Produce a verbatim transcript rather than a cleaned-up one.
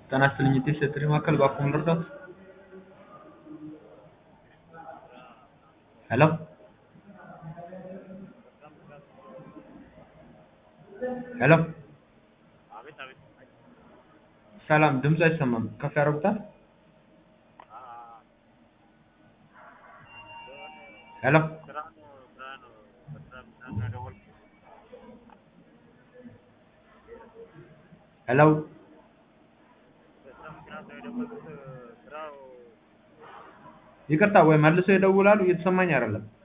ጤና ይስጥልኝ የቴስት ጥሪ ማዕከል እባክዎ ምን ልርዳዎት? ሄሎ ሄሎ አቤት አቤት ሰላም ድምፁ አይሰማም ከፍ ያደርጉታል? የሆነ ሄሎ ስራ ነው ስራ ነው በስራ ምክንያት ነው የደወልኩት። ሄሎ በስራ ምክንያት ነው የደወልኩት። ስራው ይቅርታ ወይ መልሰው ይደውላሉ እየተሰማኝ አይደለም